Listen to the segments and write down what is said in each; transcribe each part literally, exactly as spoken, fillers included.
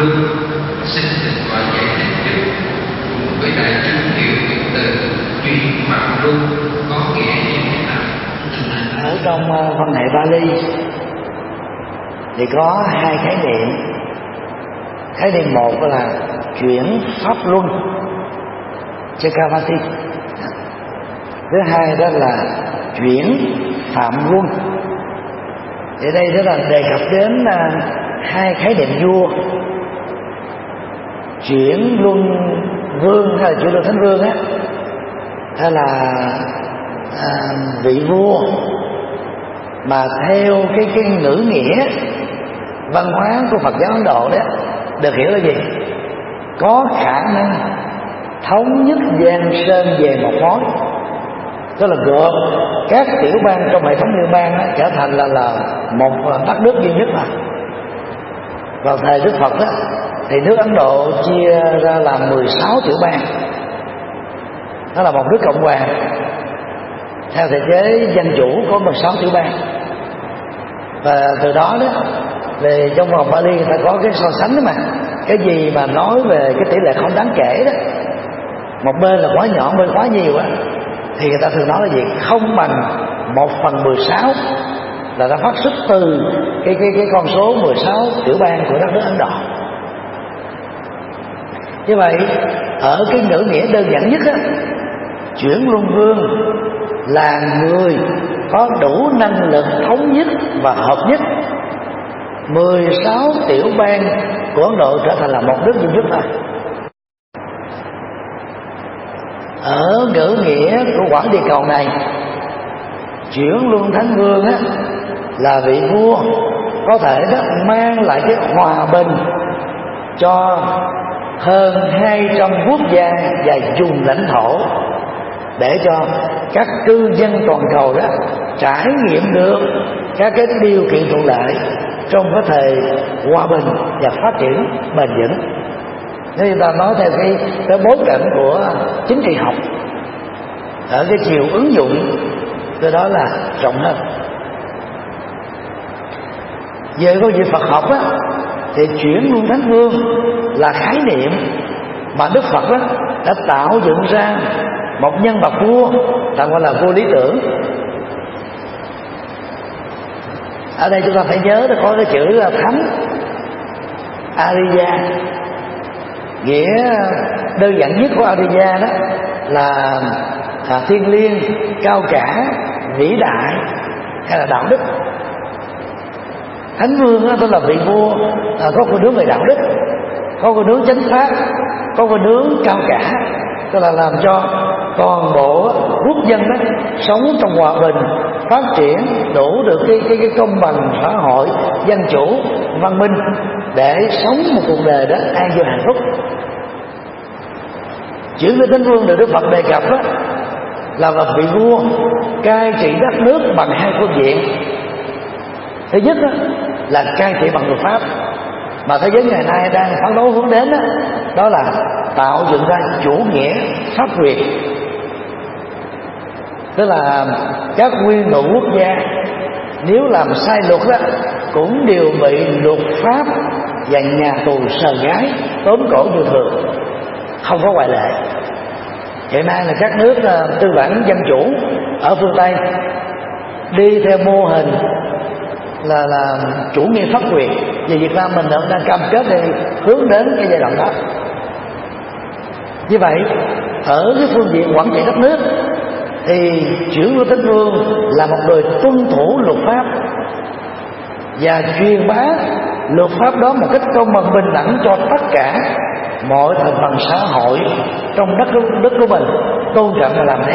luân. Xin thỉnh tọa giải thích giúp cùng với đại chúng hiểu những từ chuyển phạm luân có nghĩa như thế nào. Ở trong văn hệ Bali thì có hai khái niệm. Khái niệm một là chuyển pháp luân, Chakravati. Thứ hai đó là chuyển phạm luân. Thì đây đó là đề cập đến uh, hai khái niệm vua. Chuyển luân vương hay là chuyển luân thánh vương á, hay là à, vị vua mà theo cái cái ngữ nghĩa văn hóa của Phật giáo Ấn Độ đó được hiểu là gì? Có khả năng thống nhất Giang Sơn về một mối, tức là gộp các tiểu bang trong hệ thống liên bang đó, trở thành là là một đất nước duy nhất mà. Vào thời Đức Phật đó, thì nước Ấn Độ chia ra làm mười sáu tiểu bang, nó là một nước cộng hòa. Theo thể chế dân chủ có mười sáu tiểu bang, và từ đó đó về trong vòng Bali người ta có cái so sánh đó mà, cái gì mà nói về cái tỷ lệ không đáng kể đó, một bên là quá nhỏ, bên quá nhiều á, thì người ta thường nói là gì? Không bằng một phần mười sáu, là nó phát xuất từ cái cái cái con số mười sáu tiểu bang của đất nước Ấn Độ. Như vậy ở cái ngữ nghĩa đơn giản nhất á, chuyển luân vương là người có đủ năng lực thống nhất và hợp nhất mười sáu tiểu bang của Ấn Độ trở thành là một nước duy nhất thôi. Ở ngữ nghĩa của quả địa cầu này, chuyển luân thánh vương á, là vị vua có thể đó mang lại cái hòa bình cho hơn hai trăm quốc gia và vùng lãnh thổ, để cho các cư dân toàn cầu đó trải nghiệm được các cái điều kiện thuận lợi trong cái thời hòa bình và phát triển bền vững. Nếu chúng ta nói theo cái, cái bối cảnh của chính trị học, ở cái chiều ứng dụng cái đó là rộng hơn. Về câu chuyện Phật học á, thì chuyển luân thánh vương là khái niệm mà Đức Phật đó đã tạo dựng ra một nhân vật vua, tạm gọi là vua lý tưởng. Ở đây chúng ta phải nhớ là có cái chữ là thánh Ariya. Nghĩa đơn giản nhất của Ariya đó là à, thiêng liêng, cao cả, vĩ đại hay là đạo đức. Thánh vương đó, tức là vị vua à, có con hướng về đạo đức, có con hướng chánh pháp, có con hướng cao cả, tức là làm cho toàn bộ quốc dân đó sống trong hòa bình, phát triển đủ được cái cái, cái công bằng xã hội, dân chủ, văn minh, để sống một cuộc đời đó an vui hạnh phúc. Chuyển luân thánh vương được Đức Phật đề cập đó, là một vị vua cai trị đất nước bằng hai phương diện. Thứ nhất đó, là cai trị bằng luật pháp, mà thế giới ngày nay đang phấn đấu hướng đến đó, đó là tạo dựng ra chủ nghĩa pháp quyền. Tức là các nguyên thủ quốc gia nếu làm sai luật đó cũng đều bị luật pháp và nhà tù sờ gái tóm cổ như thường, không có ngoại lệ. Hiện nay là các nước tư bản dân chủ ở phương Tây đi theo mô hình là là chủ nghĩa pháp quyền, và Việt Nam mình đang cam kết để hướng đến cái giai đoạn đó. Như vậy ở cái phương diện quản trị đất nước thì chuyển luân thánh vương là một người tuân thủ luật pháp và truyền bá luật pháp đó một cách công bằng bình đẳng cho tất cả mọi thành phần xã hội trong đất đất của mình tôn trọng và làm theo.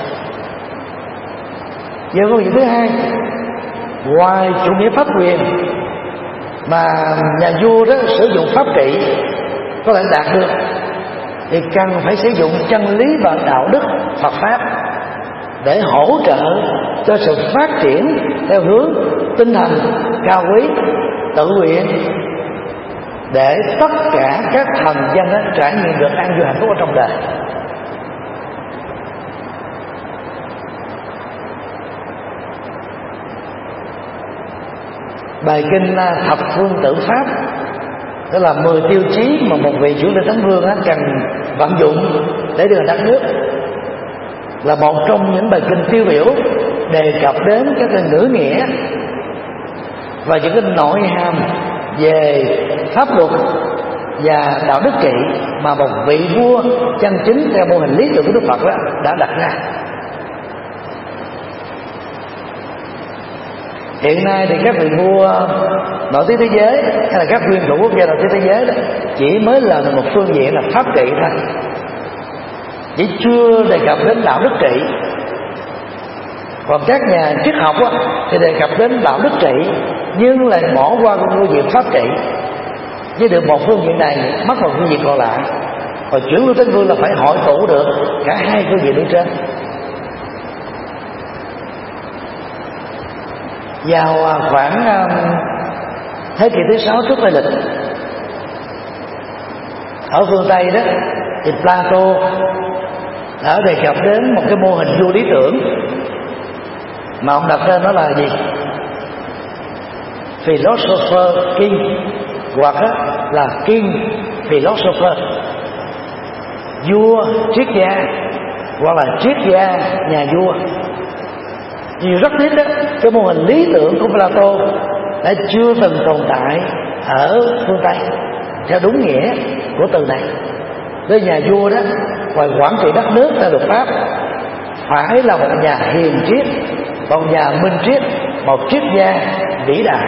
Giờ câu chuyện thứ hai, ngoài chủ nghĩa pháp quyền mà nhà vua đó sử dụng pháp trị có thể đạt được, thì cần phải sử dụng chân lý và đạo đức Phật pháp để hỗ trợ cho sự phát triển theo hướng tinh thần cao quý, tự nguyện, để tất cả các thần dân đó trải nghiệm được an vui hạnh phúc ở trong đời. Bài kinh Thập Phương Tử Pháp Đó là mười tiêu chí mà một vị Chuyển Linh Thánh Vương cần vận dụng để đưa đất nước, là một trong những bài kinh tiêu biểu đề cập đến các cái ngữ nghĩa và những cái nội hàm về pháp luật và đạo đức trị mà một vị vua chân chính theo mô hình lý tưởng của Đức Phật đó đã đặt ra. Hiện nay thì các vị vua nổi tiếng thế giới hay là các nguyên thủ quốc gia nổi tiếng thế giới đó chỉ mới là một phương diện là pháp trị thôi, chỉ chưa đề cập đến đạo đức trị. Còn các nhà triết học á, thì đề cập đến đạo đức trị nhưng lại bỏ qua phương diện pháp trị, với được một phương diện này mất một phương diện còn lại. Còn Chuyển Lưu Thánh Vương là phải hội tụ được cả hai phương diện bên trên. Vào khoảng um, thế kỷ thứ sáu trước Tây lịch, ở phương Tây đó thì Plato đã đề cập đến một cái mô hình vua lý tưởng mà ông đặt tên nó là gì? Philosopher King, hoặc là King Philosopher, vua triết gia hoặc là triết gia nhà vua. Nhiều rất tiếc đó, cái mô hình lý tưởng của Plato đã chưa từng tồn tại ở phương Tây theo đúng nghĩa của từ này. Với nhà vua đó, ngoài quản trị đất nước theo luật pháp, phải là một nhà hiền triết, một nhà minh triết, một triết gia vĩ đại.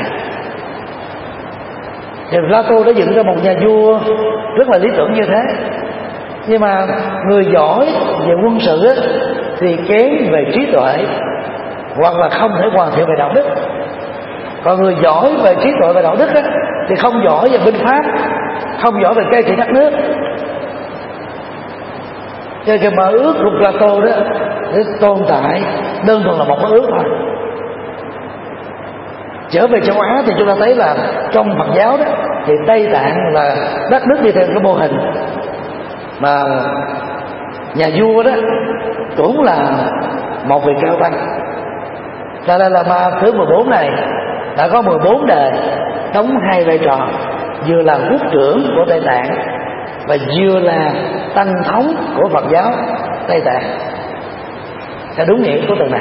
Thì Plato đã dựng ra một nhà vua rất là lý tưởng như thế. Nhưng mà người giỏi về quân sự á, thì kém về trí tuệ, hoặc là không thể hoàn thiện về đạo đức. Còn người giỏi về trí tuệ và đạo đức á, thì không giỏi về binh pháp, không giỏi về cai trị đất nước. Cho cái mơ ước của Plato đó để tồn tại đơn thuần là một mơ ước thôi. Trở về châu Á thì chúng ta thấy là trong Phật giáo đó thì Tây Tạng là đất nước đi theo cái mô hình mà nhà vua đó cũng là một vị cao tăng. Dalai Lama thứ mười bốn này đã có mười bốn đời đóng hai vai trò, vừa là quốc trưởng của Tây Tạng và vừa là tăng thống của Phật giáo Tây Tạng, theo đúng nghĩa của từ này.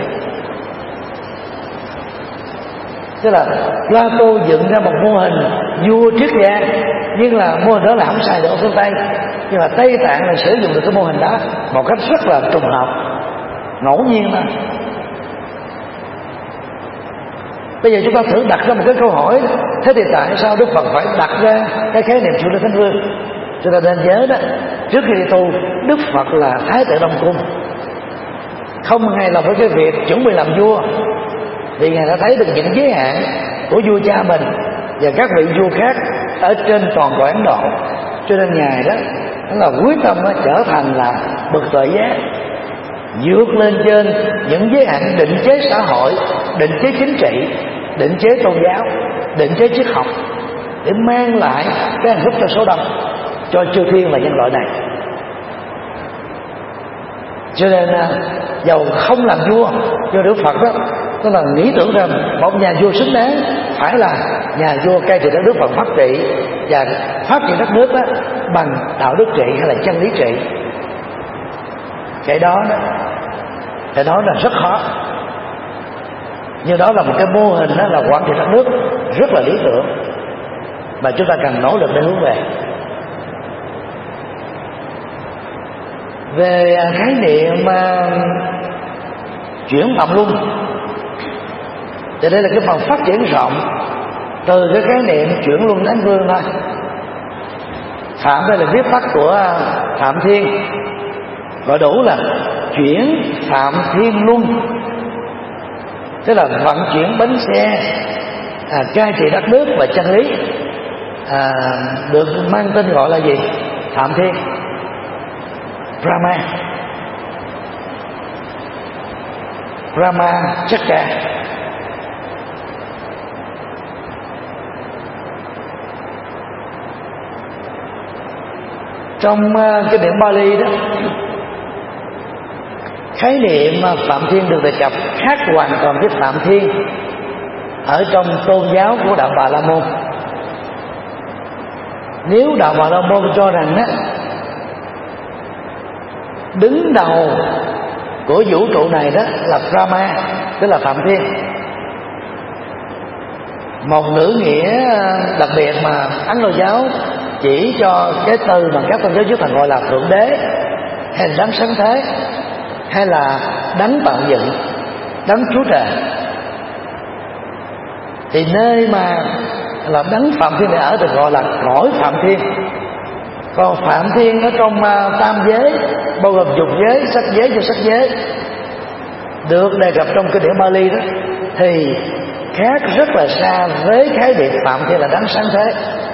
Tức là Plato dựng ra một mô hình vua triết gia, nhưng là mô hình đó là không xài được ở phương Tây. Nhưng mà Tây Tạng là sử dụng được cái mô hình đó một cách rất là trùng hợp, ngẫu nhiên mà. Bây giờ chúng ta thử đặt ra một cái câu hỏi, thế thì tại sao Đức Phật phải đặt ra cái khái niệm Chuyển Linh Thánh Vương? Chúng ta nên nhớ đó, trước khi đi tu, Đức Phật là Thái tử Đông Cung, không hài lòng với cái việc chuẩn bị làm vua, vì Ngài đã thấy được những giới hạn của vua cha mình và các vị vua khác ở trên toàn cõi Ấn Độ. Cho nên Ngài đó, đó là quyết tâm đó, trở thành là bậc tuệ giác, vượt lên trên những giới hạn định chế xã hội, định chế chính trị, định chế tôn giáo, định chế triết học, để mang lại cái hạnh phúc cho số đông, cho chư thiên và nhân loại này. Cho nên dầu không làm vua, cho Đức Phật đó, tức là nghĩ tưởng rằng một nhà vua xứng đáng phải là nhà vua cai trị đất nước và phát trị và phát triển đất nước đó bằng đạo đức trị hay là chân lý trị. Cái đó đó cái đó là rất khó, nhưng đó là một cái mô hình đó là quản trị đất nước rất là lý tưởng mà chúng ta cần nỗ lực để hướng về. Về khái niệm uh, chuyển phạm luân thì đây là cái phần phát triển rộng từ cái khái niệm chuyển luân thánh vương thôi. Phạm đây là viết tắt của Phạm Thiên, gọi đủ là chuyển phạm thiên luân, tức là vận chuyển bánh xe, à, cai trị đất nước và chân lý, à, được mang tên gọi là gì? Phạm Thiên, Brahma, Brahma Chakra. Trong uh, cái điển Bali đó, khái niệm Phạm Thiên được đề cập khác hoàn toàn với Phạm Thiên ở trong tôn giáo của đạo Bà La Môn. Nếu đạo Bà La Môn cho rằng á, đứng đầu của vũ trụ này đó là Brahma, tức là Phạm Thiên, một ngữ nghĩa đặc biệt mà Ấn Độ giáo chỉ cho cái từ mà các tôn giáo trước thần gọi là Thượng Đế, hay là Đấng Sáng Thế, hay là Đấng Tạo Dựng, Đấng Chúa Trời. Thì nơi mà là Đấng Phạm Thiên này ở được gọi là cõi Phạm Thiên. Còn Phạm Thiên ở trong uh, tam giới, bao gồm dục giới, sắc giới và sắc giới, được đề cập trong kinh điển Bali đó, thì khác rất là xa với khái niệm Phạm Thiên là Đấng Sáng Thế.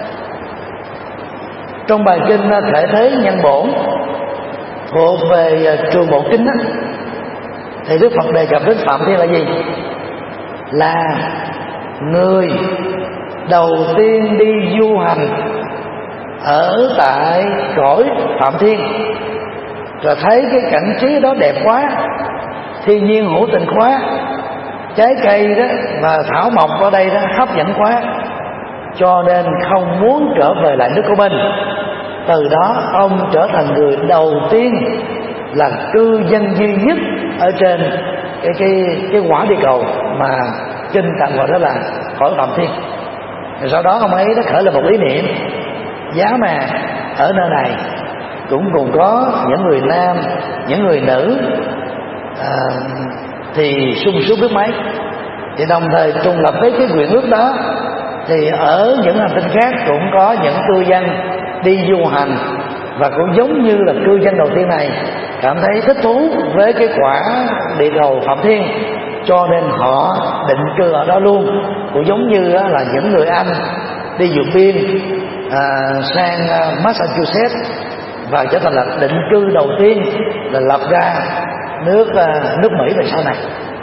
Trong bài kinh Thể Thế Nhân Bổn thuộc về uh, trường bộ kinh đó, thì Đức Phật đề cập đến Phạm Thiên là gì? Là người đầu tiên đi du hành ở tại cõi Phạm Thiên, rồi thấy cái cảnh trí đó đẹp quá, thiên nhiên hữu tình quá, trái cây đó và thảo mộc ở đây đó hấp dẫn quá, cho nên không muốn trở về lại nước của mình. Từ đó ông trở thành người đầu tiên là cư dân duy nhất ở trên cái cái cái quả địa cầu mà kinh tạng gọi đó là cõi Phạm Thiên. Rồi sau đó ông ấy đã khởi lên một ý niệm, giá mà ở nơi này cũng cùng có những người nam, những người nữ à, thì sung sướng biết mấy. Thì đồng thời trùng lập với cái nguyện ước đó, thì ở những hành tinh khác cũng có những cư dân đi du hành, và cũng giống như là cư dân đầu tiên này cảm thấy thích thú với cái quả địa cầu Phạm Thiên, cho nên họ định cư ở đó luôn. Cũng giống như là những người Anh đi vượt biên à, sang Massachusetts và trở thành là định cư đầu tiên là lập ra nước nước Mỹ về sau này.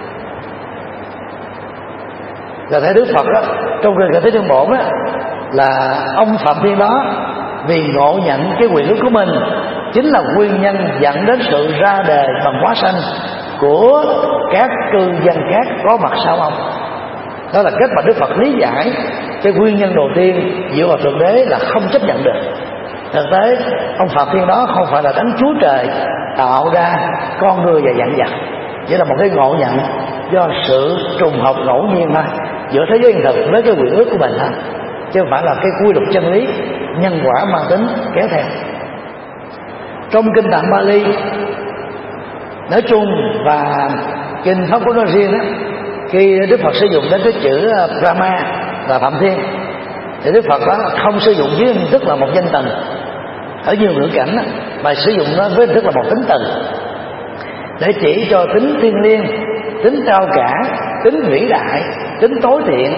Là thấy Đức Phật đó trong kinh Thể Thế Nhân Bổn đó, là ông Phạm Thiên đó vì ngộ nhận cái quyền ước của mình chính là nguyên nhân dẫn đến sự ra đề bằng hóa sanh của các cư dân khác có mặt sau ông. Đó là cách mà Đức Phật lý giải cái nguyên nhân đầu tiên dựa vào Thượng Đế là không chấp nhận được. Thực tế ông Phạm Thiên đó không phải là Đấng Chúa Trời tạo ra con người và vạn vật, chỉ là một cái ngộ nhận do sự trùng hợp ngẫu nhiên thôi, giữa thế giới hiện thực với cái quyền ước của mình thôi, chứ không phải là cái quy luật chân lý nhân quả mang tính kéo theo. Trong kinh tạng Bali nói chung và kinh Pháp Cú nói riêng đó, khi Đức Phật sử dụng đến cái chữ Brahma là Phạm Thiên, thì Đức Phật đó không sử dụng với hình thức là một danh từ. Ở nhiều ngữ cảnh đó, mà sử dụng nó với hình thức là một tính từ để chỉ cho tính thiêng liêng, tính cao cả, tính vĩ đại, tính tối thiện.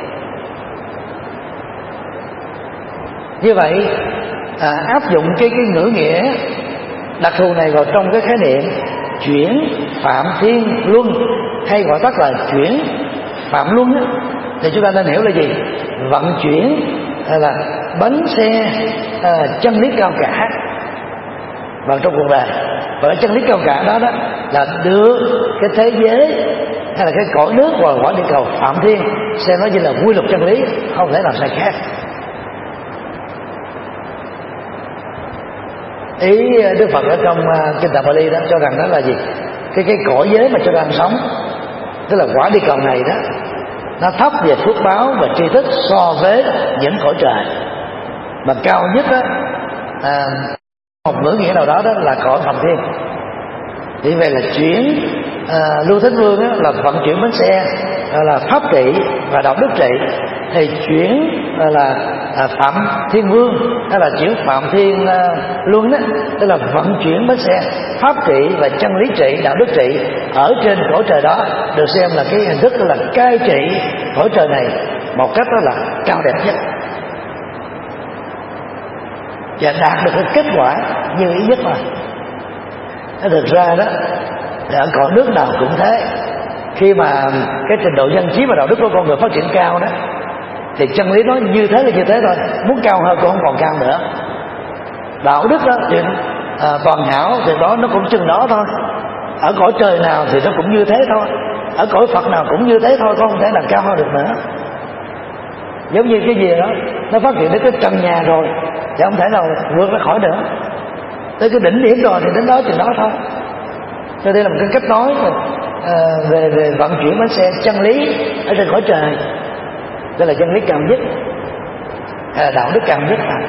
Như vậy à, áp dụng cái cái ngữ nghĩa đặc thù này vào trong cái khái niệm chuyển Phạm Thiên Luân, hay gọi tắt là chuyển Phạm Luân á, thì chúng ta nên hiểu là gì? Vận chuyển là bánh xe à, chân lý cao cả vào trong cuộc đời. Và cái chân lý cao cả đó đó là đưa cái thế giới hay là cái cõi nước và quả địa cầu Phạm Thiên xem nó như là quy luật chân lý, không thể làm sai khác. Ý Đức Phật ở trong uh, kinh tạng Bali đó cho rằng đó là gì? Cái cái cõi giới mà chúng ta đang sống, tức là quả địa cầu này đó, nó thấp về phước báo và tri thức so với những cõi trời, mà cao nhất đó, à, một ngữ nghĩa nào đó đó là cõi Phạm Thiên. Vì vậy là chuyển à, Lưu Thánh Vương đó, là vận chuyển bánh xe, là pháp trị và đạo đức trị, thì chuyển là à, Phạm Thiên Vương hay là chuyển Phạm Thiên à, Luân đó, tức là vận chuyển bánh xe pháp trị và chân lý trị, đạo đức trị ở trên cõi trời đó, được xem là cái hình thức là cai trị cõi trời này một cách đó là cao đẹp nhất và đạt được cái kết quả như ý nhất mà. Nó thực ra đó ở cõi nước nào cũng thế, khi mà cái trình độ dân trí và đạo đức của con người phát triển cao đó, thì chân lý nó như thế là như thế thôi, muốn cao hơn cũng không còn cao nữa. Đạo đức đó thì à, toàn hảo thì đó nó cũng chừng đó thôi. Ở cõi trời nào thì nó cũng như thế thôi, ở cõi Phật nào cũng như thế thôi, không thể nào cao hơn được nữa. giống như cái gì đó nó phát triển đến cái trần nhà rồi thì không thể nào vượt ra khỏi nữa. Tới cái đỉnh điểm rồi thì đến đó chừng đó thôi. Cho đây là một cái cách nói à, về về vận chuyển bánh xe chân lý ở trên cõi trời. Đây là chân lý cao nhất, à, đạo đức cao nhất à.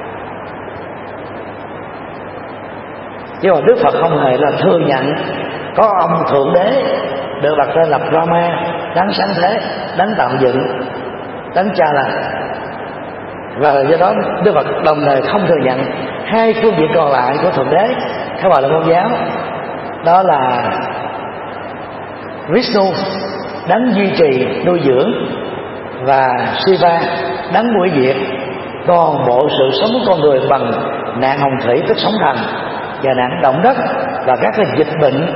Chứ mà Đức Phật không hề là thừa nhận có ông thượng đế được đặt tên là Brahma, đấng sáng thế, đấng tạo dựng, đấng cha lành. Và do đó Đức Phật đồng thời không thừa nhận hai phương diện còn lại của thượng đế theo Bà La Môn giáo, đó là Vishnu, đấng duy trì nuôi dưỡng, và Shiva, đấng hủy diệt toàn bộ sự sống của con người bằng nạn hồng thủy tức sóng thần và nạn động đất và các cái dịch bệnh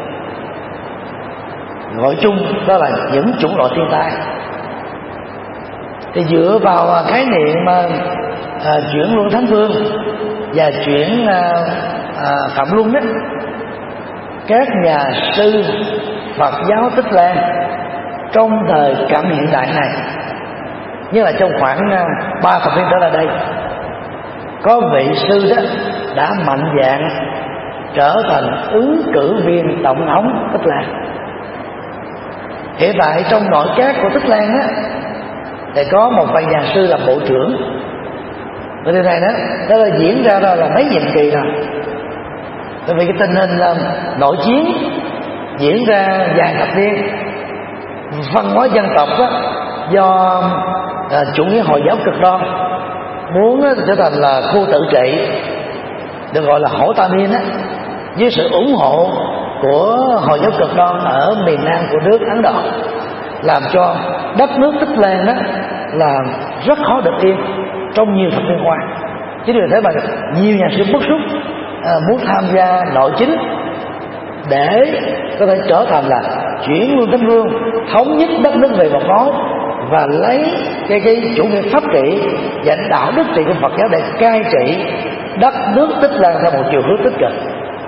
gọi chung đó là những chủng loại thiên tai. Thì dựa vào khái niệm mà à, chuyển luân thánh vương và chuyển à, à, phạm luân đó, các nhà sư Phật giáo Tích Lan trong thời cận hiện đại này, như là trong khoảng ba thập niên trở lại đây, có vị sư đó đã mạnh dạn trở thành ứng cử viên tổng thống Tích Lan. Hiện tại trong nội các của Tích Lan á thì có một vài nhà sư làm bộ trưởng. Và điều này đó, đó là diễn ra đó là mấy nhiệm kỳ rồi. Bởi vì cái tình hình là nội chiến diễn ra vài thập niên, văn hóa dân tộc đó, do à, chủ nghĩa Hồi giáo cực đoan muốn á, trở thành là khu tự trị, được gọi là Hổ Ta Miên á, với sự ủng hộ của Hồi giáo cực đoan ở miền nam của nước Ấn Độ, làm cho đất nước Tích Lan đó là rất khó được yên trong nhiều thập niên qua. Chính vì thế mà nhiều nhà sư bức xúc à, muốn tham gia nội chính để có thể trở thành là chuyển luân thánh vương, thống nhất đất nước về một mối và lấy cái cái chủ nghĩa pháp trị và đạo đức trị của Phật giáo để cai trị đất nước Tích Lan theo một chiều hướng tích cực.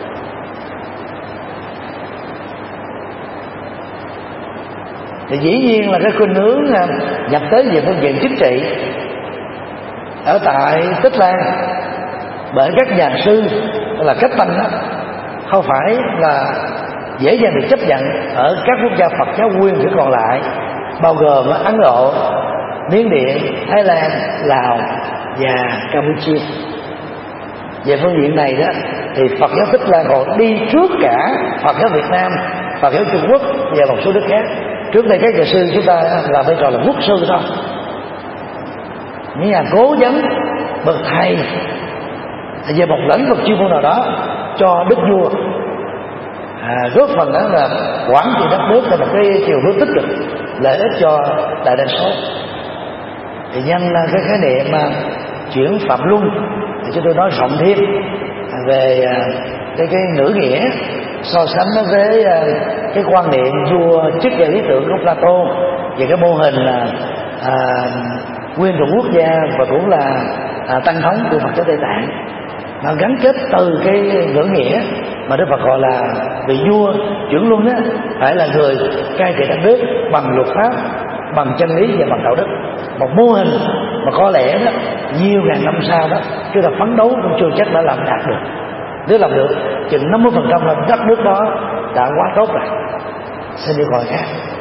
Thì dĩ nhiên là cái khuynh hướng nhập tới về phương diện chính trị ở tại Tích Lan bởi các nhà sư là cách tăng đó không phải là dễ dàng được chấp nhận ở các quốc gia Phật giáo nguyên thủy còn lại, bao gồm Ấn Độ, Miến Điện, Thái Lan, Lào và Campuchia. Về phương diện này đó thì Phật giáo Tích Lan còn đi trước cả Phật giáo Việt Nam, Phật giáo Trung Quốc và một số nước khác. Trước đây các nhà sư chúng ta là vai trò là quốc sư thôi, những nhà cố vấn bậc thầy về một lĩnh vực chuyên môn nào đó cho đức vua, à, góp phần đó là quản trị đất nước theo một cái chiều hướng tích cực, lợi ích cho đại đa số. Thì nhân cái khái niệm mà chuyển phạm luân thì chúng tôi nói rộng thêm về cái cái ngữ nghĩa, so sánh nó với cái quan niệm vua chức và lý tưởng của Plato về cái mô hình là à, nguyên thủ quốc gia và cũng là à, tăng thống của Phật giáo Tây Tạng, mà gắn kết từ cái ngữ nghĩa mà Đức Phật gọi là vị vua chuyển luân á, phải là người cai trị đất nước bằng luật pháp, bằng chân lý và bằng đạo đức. Một mô hình mà có lẽ đó nhiều ngàn năm sau đó chúng ta phấn đấu cũng chưa chắc đã làm đạt được. Nếu làm được chừng năm mươi phần trăm là đất nước đó đã quá tốt rồi. Xin đi gọi khác.